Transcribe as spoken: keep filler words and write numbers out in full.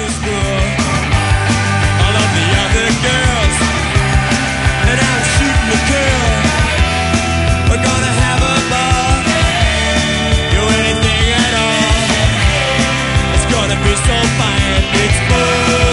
the school. All of the other girls, and I'm shooting the girl. We're gonna have a ball, do anything at all. It's gonna be so fine, it's fun.